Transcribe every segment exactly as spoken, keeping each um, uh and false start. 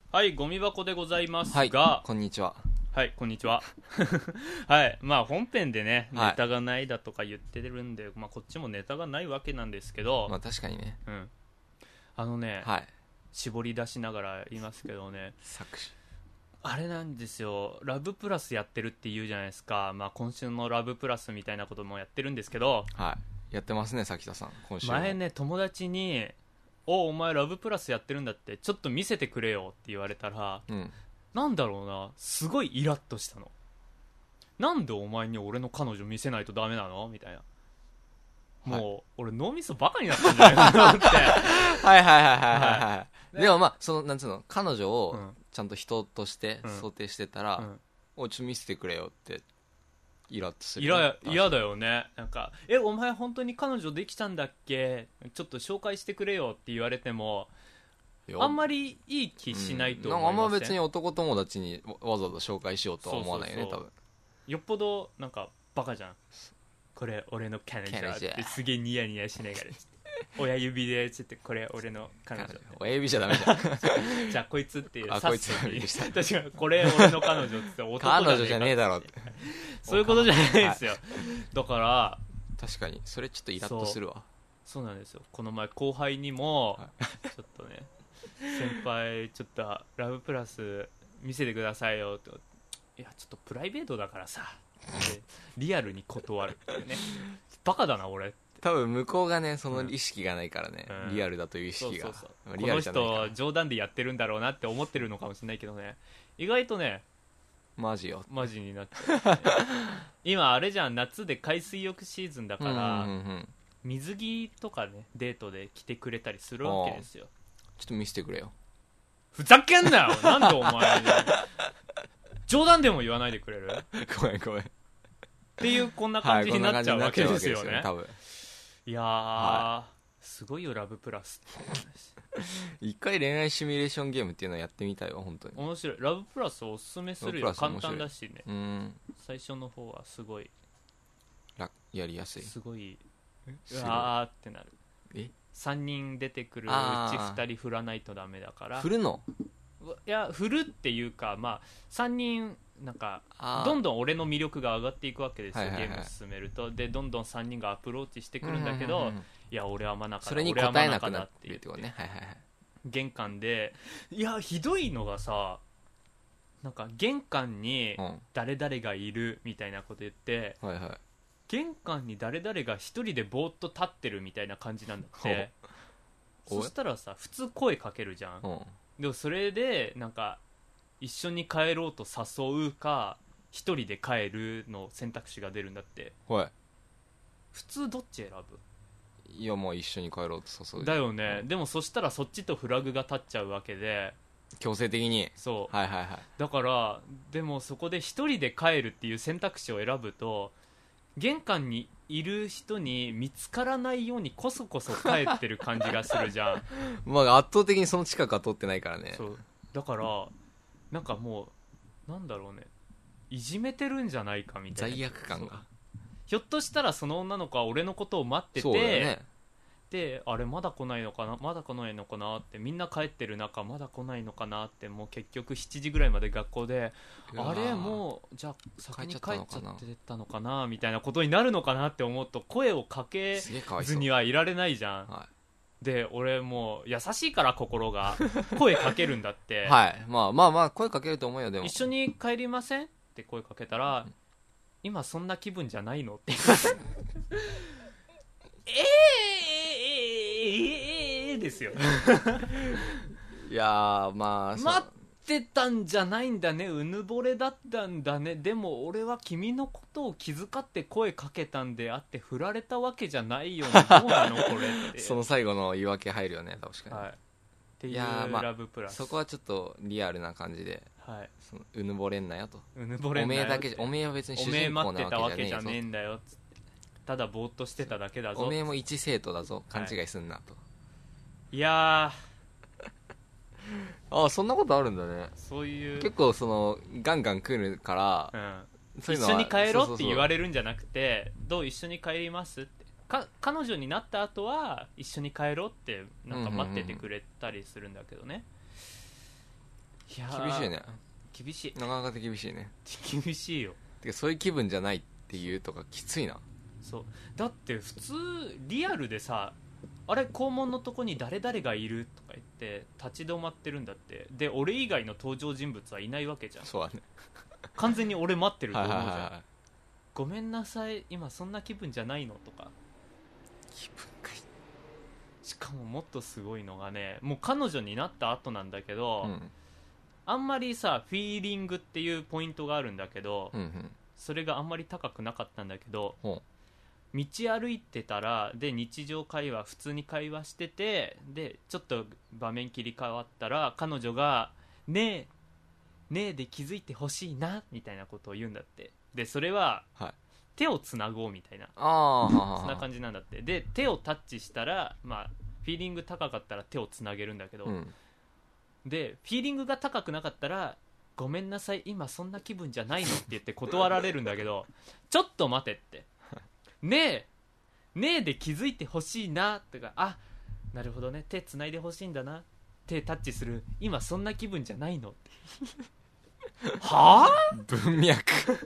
はい、ゴミ箱でございますはい、 が、 こんにちは。 はい、こんにちは。はい、まあ本編でね、 はいネタがないだとか言ってるんで、まあこっちもネタがないわけなんですけど、 まあ確かにね。 うん。あのね、 はい。 絞り出しながら言いますけどね、 作詞。 あれなんですよ、ラブプラスやってるって言うじゃないですか。まあ今週のラブプラスみたいなこともやってるんですけど、 はい。やってますね、咲田さん。今週も。 前ね、友達に、お、お前ラブプラスやってるんだって、ちょっと見せてくれよって言われたら、 うん。 なんだろうな、すごいイラッとしたの。なんでお前に俺の彼女見せないとダメなのみたいな。もう、はい、俺脳みそバカになってんじゃないかなって。 はいはいはいはいはい、はい、でもまあそのなんつうの、彼女をちゃんと人として想定してたら、うんうん、おちょっと見せてくれよってイラッとする。 嫌だよね。なんか、え、お前本当に彼女できたんだっけ、ちょっと紹介してくれよって言われてもあんまりいい気しないと思いません？うん、 なんかあんま別に男友達にわざわざ紹介しようとは思わないよね。そうそうそう、多分よっぽどなんかバカじゃん。これ俺の彼女ってすげえニヤニヤしながら親指でちょっとこれ俺の彼女親指じゃダメじゃん。 じゃあこいつっていう、 あこいつ確かにこれ俺の彼女って男じゃねえか、 彼女じゃねえだろってそういうことじゃないですよ、はい、だから確かにそれちょっとイラッとするわ。 そう、そうなんですよ。この前後輩にも、はい、ちょっとね先輩ちょっとラブプラス見せてくださいよと、いやちょっとプライベートだからさってリアルに断るっていうね。バカだな俺。 多分向こうがねその意識がないからね、うん、リアルだという意識が、そうそうそう、 リアルじゃないから、この人冗談でやってるんだろうなって思ってるのかもしれないけどね、意外とねマジよマジになっちゃう、ね、今あれじゃん、夏で海水浴シーズンだから、うんうんうん、水着とかねデートで着てくれたりするわけですよ。 ちょっと見せてくれよ。 ふざけんなよなんでお前冗談でも言わないでくれる？ ごめんごめんっていうこんな感じになっちゃうわけですよね。 多分いやー、はい、すごいよラブプラス一回恋愛シミュレーションゲームっていうのをやってみたいわ本当に。 面白い。ラブプラスおすすめするよ。簡単だしね。 うん、 最初の方はすごいやりやすい。 すごいうわーってなる。 えさんにん出てくるうちふたり振らないとダメだから。 振るの？ いや振るっていうか、まあさんにんなんかどんどん俺の魅力が上がっていくわけですよ、はいはいはい、ゲームを進めると。でどんどんさんにんがアプローチしてくるんだけど、うんうんうん、いや俺はマナカだ、 それに答えなくなってるってことね。はいはいはい。 玄関でいやひどいのがさ、なんか玄関に誰々がいるみたいなこと言って、 うん、はいはい、 玄関に誰々が一人でぼーっと立ってるみたいな感じなんだって。そしたらさ普通声かけるじゃん、うん、でもそれでなんか一緒に帰ろうと誘うか一人で帰るの選択肢が出るんだって。 はい。 普通どっち選ぶ？ いやもう一緒に帰ろうと誘うだよね、うん、でもそしたらそっちとフラグが立っちゃうわけで、 強制的に。 そう、 はいはいはい。 だからでもそこで一人で帰るっていう選択肢を選ぶと玄関にいる人に見つからないようにこそこそ帰ってる感じがするじゃんまあ圧倒的にその近くは通ってないからね。 そうだからなんかもうなんだろうね、いじめてるんじゃないかみたいな罪悪感が。 ひょっとしたらその女の子は俺のことを待ってて、そうだよね、であれまだ来ないのかなまだ来ないのかなって、みんな帰ってる中まだ来ないのかなって、もう結局しちじぐらいまで学校であれもうじゃあ先に帰っちゃってたのかなみたいなことになるのかなって思うと声をかけずにはいられないじゃん、はい、で俺もう優しいから心が声かけるんだってはいまあまあまあ声かけると思うよ。でも一緒に帰りませんって声かけたら、うん、今そんな気分じゃないのってえーえー、えー、ですよいやーまあ待ってたんじゃないんだね、うぬぼれだったんだね。でも俺は君のことを気遣って声かけたんであって振られたわけじゃないよね、どうなのこれってその最後の言い訳入るよね確かに、はい、 っていうラブプラス、 そこはちょっとリアルな感じで、はい、そのうぬぼれんなよと、 うぬぼれんなよおめえだけおめえは別に主人公なわけじゃねえんだよ、 ただぼーっとしてただけだぞ、 おめえも一生徒だぞ、勘違いすんなと、 はい、いやーああそんなことあるんだね。 そういう結構そのガンガン来るから、 うん、そういうのは一緒に帰ろうって言われるんじゃなくて、どう一緒に帰りますってか、彼女になった後は一緒に帰ろうってなんか待っててくれたりするんだけどね、 いや厳しいね。 厳しい、 なかなか厳しいね。 厳しいよ。 てかそういう気分じゃないっていうとかきついな。 そうだって普通リアルでさ、あれ校門のとこに誰々がいるとか言って立ち止まってるんだって。で俺以外の登場人物はいないわけじゃん。 そうだね。 完全に俺待ってると思うじゃん、 はいはいはいはい、 ごめんなさい今そんな気分じゃないのとか。 気分かい。 しかももっとすごいのがね、もう彼女になった後なんだけど、 うんあんまりさフィーリングっていうポイントがあるんだけど、 うんうん、 それがあんまり高くなかったんだけど、 ほ道歩いてたらで日常会話普通に会話してて、でちょっと場面切り替わったら彼女がねえねえで気づいてほしいなみたいなことを言うんだって。でそれは、 はい、 手をつなごうみたいな、 あそんな感じなんだって。で手をタッチしたら、まあ、フィーリング高かったら手をつなげるんだけど、 うん、 でフィーリングが高くなかったらごめんなさい今そんな気分じゃないのって言って断られるんだけどちょっと待てってねえねえで気づいてほしいなとか、あなるほどね手つないでほしいんだな、手タッチする今そんな気分じゃないのってはぁ文脈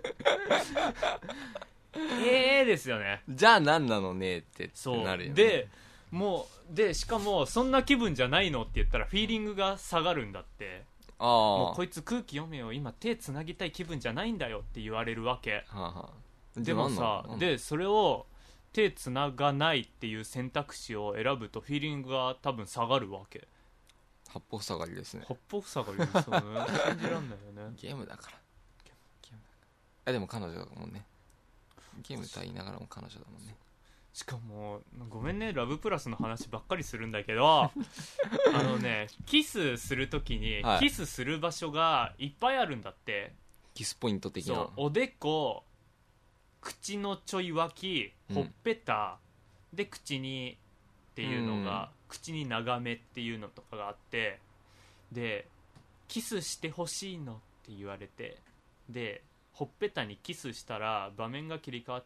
ええですよね。 じゃあ何なのねってそうなるよね。 でもうでしかもそんな気分じゃないのって言ったらフィーリングが下がるんだって。 あもうこいつ空気読めよ今手つなぎたい気分じゃないんだよって言われるわけ、 はあはあ、 でもさ、でそれを手つながないっていう選択肢を選ぶとフィーリングが多分下がるわけ。 八方塞がりですね。 八方塞がりですよね感じなんだよね。 ゲームだからゲームだからあでも彼女だもんね。ゲームとは言いながらも彼女だもんね。 しかもごめんねラブプラスの話ばっかりするんだけどあのねキスするときに、はい、キスする場所がいっぱいあるんだって。 キスポイント的な。 そうおでこ、口のちょい脇、ほっぺた、うん、で口にっていうのが、うん、口に長めっていうのとかがあって、でキスしてほしいのって言われて、でほっぺたにキスしたら場面が切り替わって、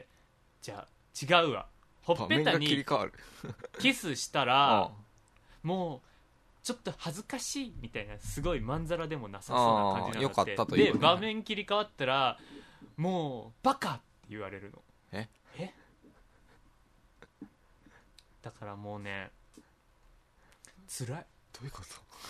じゃあ違うわほっぺたにキスしたらもうちょっと恥ずかしいみたいな、すごいまんざらでもなさそうな感じなんだって。 よかったという、ね、 で場面切り替わったらもうバカって言われるの。 ええだからもうね辛い。どういうこと？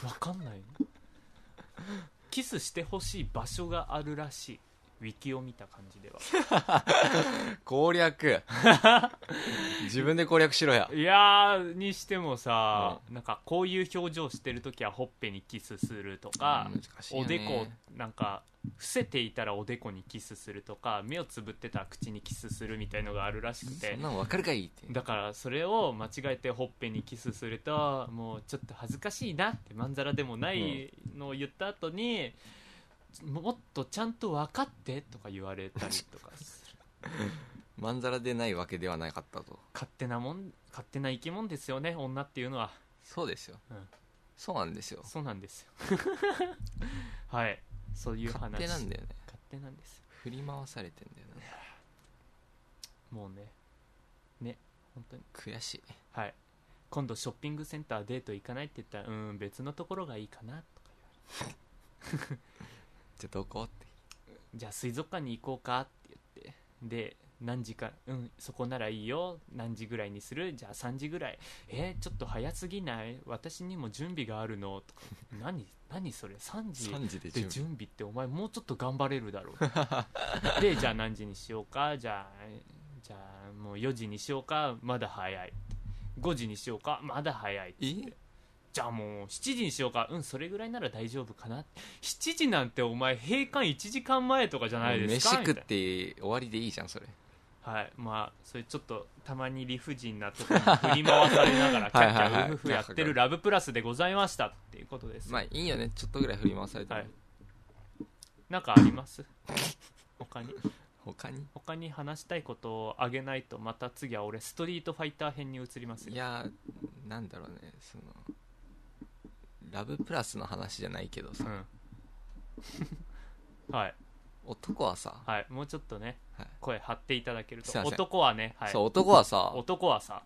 わかんないのキスしてほしい場所があるらしい。ウィキを見た感じでは攻略自分で攻略しろや。 いやーにしてもさ、うん、なんかこういう表情してるときはほっぺにキスするとか、 難しいよね、 おでこなんか伏せていたらおでこにキスするとか、目をつぶってたら口にキスするみたいのがあるらしくて、 そんなの分かるかいって。 だからそれを間違えてほっぺにキスするともうちょっと恥ずかしいなってまんざらでもないのを言った後に、うんもっとちゃんと分かってとか言われたりとかするまんざらでないわけではなかったと。 勝手なもん勝手な生き物ですよね女っていうのは。 そうですよ、うん、そうなんですよそうなんですよはいそういう話。 勝手なんだよね。 勝手なんですよ。 振り回されてんだよね。 もうねね本当に悔しい。 はい今度ショッピングセンターデート行かないって言ったらうん別のところがいいかなとか言われるじゃあどこって。 じゃあ水族館に行こうかって言って、で何時かうんそこならいいよ何時ぐらいにする、じゃあさんじぐらい、えー、ちょっと早すぎない私にも準備があるのとか何何それさんじで準備ってお前もうちょっと頑張れるだろうでじゃあ何時にしようか、じゃあじゃあもうよじにしようかまだ早い、ごじにしようかまだ早いって言って、じゃあもうしちじにしようか、うんそれぐらいなら大丈夫かな。しちじなんてお前閉館いちじかんまえとかじゃないですか。 飯食って終わりでいいじゃんそれ。 はいまあそれちょっとたまに理不尽なところに振り回されながらキャッキャウフフやってるラブプラスでございましたっていうことです。 まあいいよねちょっとぐらい振り回されて、はい、 なんかあります他に他に他に話したいことをあげないとまた次は俺ストリートファイター編に移りますよ。 いやなんだろうねそのラブプラスの話じゃないけどさ、うん、はい男はさ、 はい、もうちょっとね、はい、声張っていただけると。 男はね、はい、 そう男はさ男はさ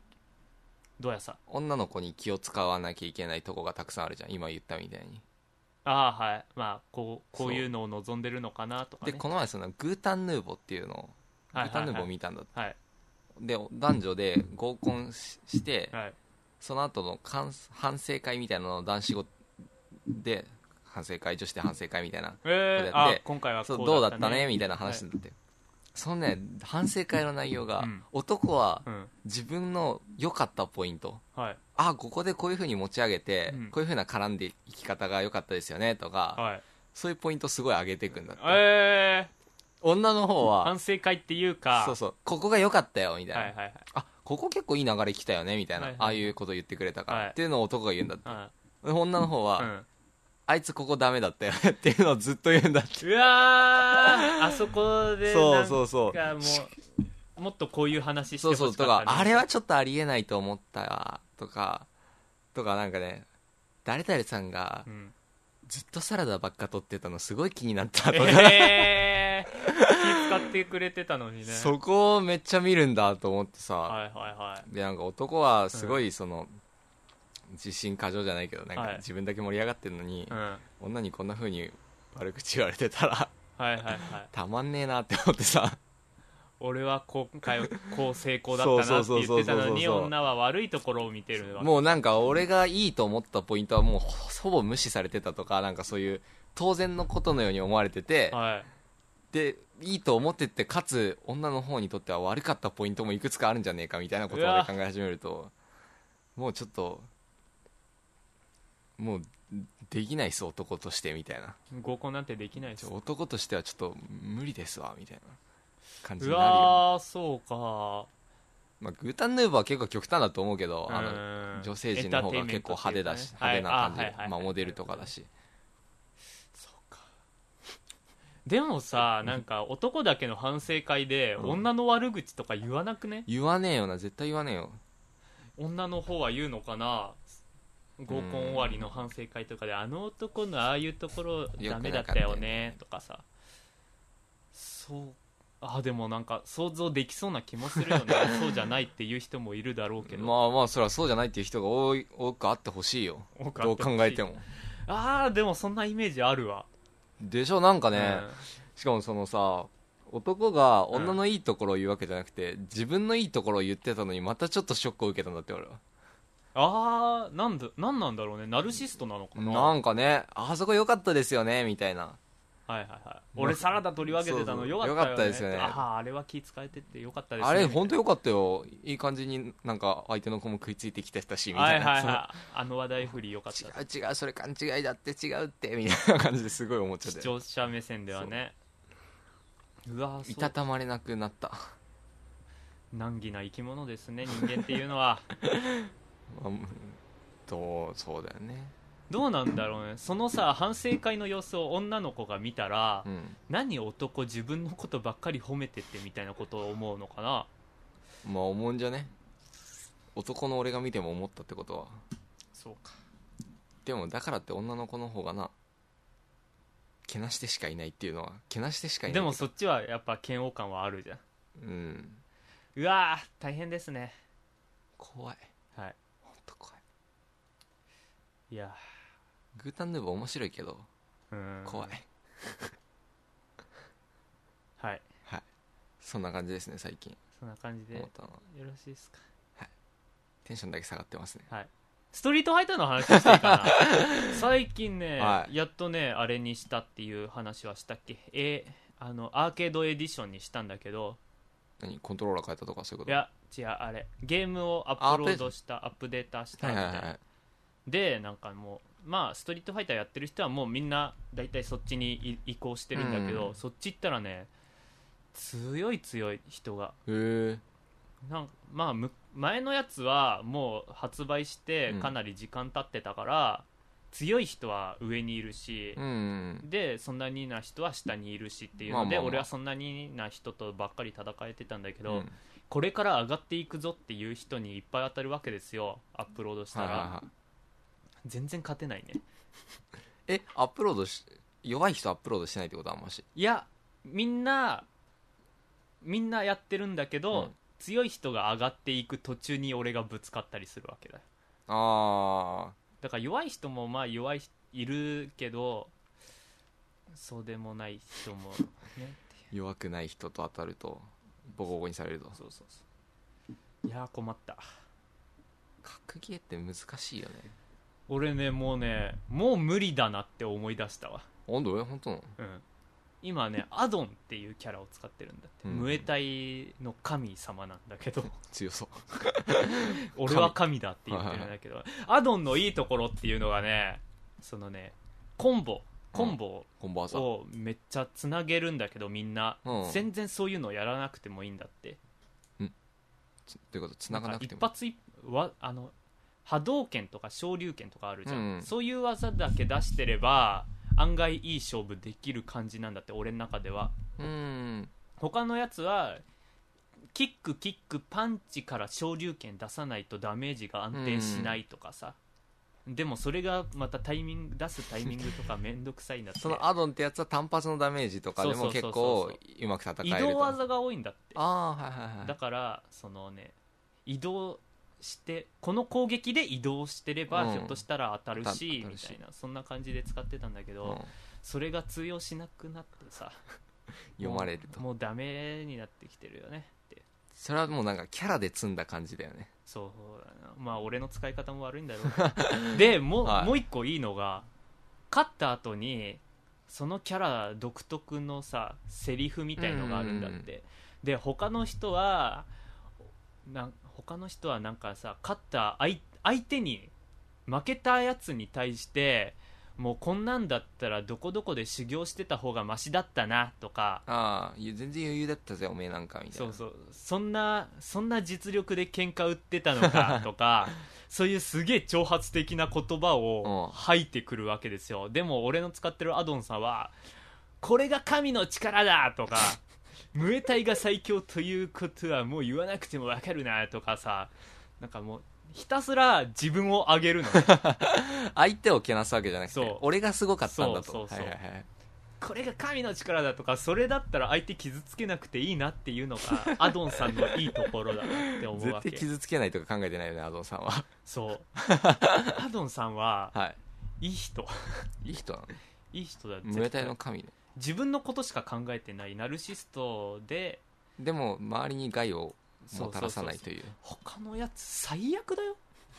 どうやさ女の子に気を使わなきゃいけないとこがたくさんあるじゃん今言ったみたいに。 ああはいまあこうこういうのを望んでるのかなとかね。 でこの前そのグータンヌーボっていうのを、 はいはいはい、 グータンヌーボを見たんだって、 はい、 で男女で合コン し, して、はい、その後の反省会みたいなのを男子語で反省会女子で反省会みたいなことやって、 えー、あ今回はこうだったね、 そうどうだったねみたいな話になって、はい、そのね反省会の内容が、うん、男は自分の良かったポイント、うん、あここでこういう風に持ち上げて、うん、こういう風な絡んでいき方が良かったですよねとか、はい、そういうポイントすごい上げていくんだって、えー、女の方は反省会っていうかそうそうここが良かったよみたいな、 はいはいはい、 あここ結構いい流れ来たよねみたいな、はいはいはい、ああいうこと言ってくれたから、はい、っていうのを男が言うんだって、はい、女の方は、うんあいつここダメだったよねっていうのをずっと言うんだって。 うわーあそこでなんかそうそうそうもうもっとこういう話してほしかった、ね、 そうそうとかあれはちょっとありえないと思ったとかとかなんかね誰々さんがずっとサラダばっか撮ってたのすごい気になったとか、 えー、気使ってくれてたのにねそこをめっちゃ見るんだと思ってさ、 はいはいはい、 でなんか男はすごいその、うん自信過剰じゃないけどなんか自分だけ盛り上がってるのに、はい、女にこんな風に悪口言われてたらはいはい、はい、 たまんねえなって思ってさ俺は今回こう成功だったなって言ってたのに女は悪いところを見てるわけもうなんか俺がいいと思ったポイントはもうほぼ無視されてたとかなんかそういう当然のことのように思われてて、はい、でいいと思っててかつ女の方にとっては悪かったポイントもいくつかあるんじゃねえかみたいなことを、ね、考え始めるともうちょっともうできないっす男としてみたいな合コンなんてできないっす男としてはちょっと無理ですわみたいな感じになるよ、 ね、うわーそうか、 まあ、グータンヌーボーは結構極端だと思うけどあの女性陣の方が結構派手だし、ね、派手な感じで、はいはいまあ、モデルとかだしそうかでもさなんか男だけの反省会で女の悪口とか言わなくね、 言わねえよな絶対言わねえよ女の方は言うのかな合コン終わりの反省会とかであの男のああいうところダメだったよねとかさそうあでもなんか想像できそうな気もするよねそうじゃないっていう人もいるだろうけどまあまあそれはそうじゃないっていう人が多い多くあってほしいよどう考えてもああでもそんなイメージあるわでしょなんかね、うん、しかもそのさ男が女のいいところを言うわけじゃなくて、うん、自分のいいところを言ってたのにまたちょっとショックを受けたんだって俺はあーなんだなんなんだろうねナルシストなのかななんかねあそこ良かったですよねみたいなはいはいはい俺サラダ取り分けてたの良かったよね良かったですよねああれは気使えてって良かったですねあれ本当良かったよいい感じになんか相手の子も食いついてきてたしみたいなはいはいはいあの話題振り良かった違う違うそれ勘違いだって違うってみたいな感じですごい思っちゃって視聴者目線ではねうわいたたまれなくなった難儀な生き物ですね人間っていうのはまあどうそうだよねどうなんだろうねそのさ反省会の様子を女の子が見たら、うん、何男自分のことばっかり褒めてってみたいなことを思うのかなまあ思うんじゃね男の俺が見ても思ったってことはそうかでもだからって女の子の方がなけなしてしかいないっていうのはけなしてしかいないでもそっちはやっぱ嫌悪感はあるじゃんうんうわー大変ですね怖いはいほんと怖いいやグータンヌーボー面白いけどうん怖いはいはいそんな感じですね最近そんな感じでよろしいですかはいテンションだけ下がってますねはいストリートファイターの話していいかな最近ね、はい、やっとねあれにしたっていう話はしたっけえあのアーケードエディションにしたんだけど何コントローラー変えたとかそういうこといや違うあれゲームをアップロードしたアップデータしたみたいな、はいはいはい、でなんかもうまあストリートファイターやってる人はもうみんな大体そっちに移行してるんだけど、うん、そっち行ったらね強い強い人がへえなんかまあ前のやつはもう発売してかなり時間経ってたから、うん、強い人は上にいるし、 うん、 でそんなにな人は下にいるしっていうので、まあまあまあ、俺はそんなにな人とばっかり戦えてたんだけど、うん、これから上がっていくぞっていう人にいっぱい当たるわけですよアップロードしたら、はいはいはい、全然勝てないねえアップロードし弱い人アップロードしてないってことはあんましいやみんなみんなやってるんだけど、うん強い人が上がっていく途中に俺がぶつかったりするわけだよあだから弱い人もまあ弱いいるけどそうでもない人もね弱くない人と当たるとボコボコにされると。 そうそうそういや困った。 格ゲーって難しいよね。 俺ねもうねもう無理だなって思い出したわ。 本当？本当なの？ うん今ねアドンっていうキャラを使ってるんだって、うん、ムエタイの神様なんだけど強そう俺は神だって言ってるんだけど、はいはいはい、アドンのいいところっていうのがねそのねコンボコンボをめっちゃつなげるんだけどみんな、うん、全然そういうのやらなくてもいいんだって。 んということつながなくても一発一わあの波動拳とか昇竜拳とかあるじゃん、うん、そういう技だけ出してれば案外いい勝負できる感じなんだって俺の中では。 うん他のやつはキックキックパンチから昇竜拳出さないとダメージが安定しないとかさ、でもそれがまたタイミング出すタイミングとかめんどくさいんだってそのアドンってやつは単発のダメージとかでも結構うまく戦えると。 移動技が多いんだって。 あー、はいはいはい、 だからそのね移動してこの攻撃で移動してれば、うん、ひょっとしたら当たるしみたいなそんな感じで使ってたんだけど、うん、それが通用しなくなってさ読まれるともうダメになってきてるよねって。 それはもうなんかキャラで積んだ感じだよね。 そうだなまあ俺の使い方も悪いんだろうでもう、はい、もう一個いいのが勝った後にそのキャラ独特のさセリフみたいのがあるんだって、うんうん、で他の人はなん他の人はなんかさ勝った相、相手に負けたやつに対してもうこんなんだったらどこどこで修行してた方がマシだったなとか、 ああ全然余裕だったぜおめえなんかみたいな、 そうそうそんなそんな実力で喧嘩売ってたのかとかそういうすげえ挑発的な言葉を吐いてくるわけですよ。でも俺の使ってるアドンさんはこれが神の力だとかムエタイが最強ということはもう言わなくても分かるなとかさ、なんかもうひたすら自分を上げるの相手をけなすわけじゃなくて俺がすごかったんだと。 そうそうそう、 はいはいはい、 これが神の力だとかそれだったら相手傷つけなくていいなっていうのがアドンさんのいいところだなって思うわけ。 絶対傷つけないとか考えてないよねアドンさんは。 そうアドンさんは、はい、いい人いい人なのいい人だ。 ムエタイの神ね。 自分のことしか考えてないナルシストででも周りに害をもたらさないという。 他のやつ最悪だよ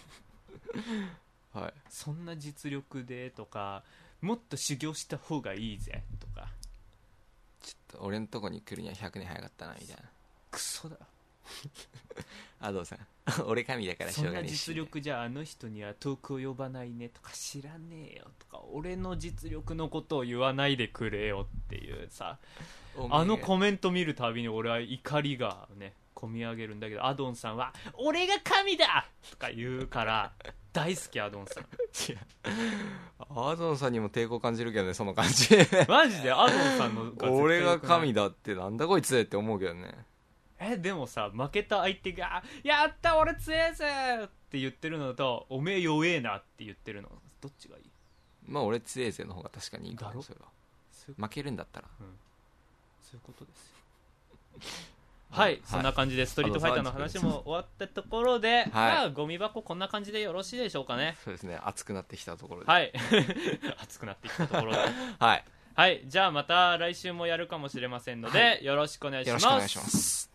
はい、 そんな実力でとかもっと修行した方がいいぜとかちょっと俺のとこに来るにはひゃくねん早かったなみたいな。 クソだアドさん俺神だからしょうがないし、 そんな実力じゃあの人には遠く及ばないねとか知らねえよとか俺の実力のことを言わないでくれよっていうさ、あのコメント見るたびに俺は怒りがね込み上げるんだけど、アドンさんは俺が神だとか言うから大好きアドンさん。 違うアドンさんにも抵抗感じるけどねその感じマジでアドンさんのが俺が神だってなんだこいつって思うけどね。 えでもさ負けた相手がやった俺強えぜって言ってるのとおめえ弱えなって言ってるのどっちがいい？ まあ俺強えぜの方が確かにいいかも。それは負けるんだったら、うん、 そういうことですよはい、はい、そんな感じでストリートファイターの話も終わったところで、はい、まあゴミ箱こんな感じでよろしいでしょうかね。 そうですね熱くなってきたところではい熱くなってきたところではい、 はい、じゃあまた来週もやるかもしれませんので、はい、よろしくお願いします。 よろしくお願いします。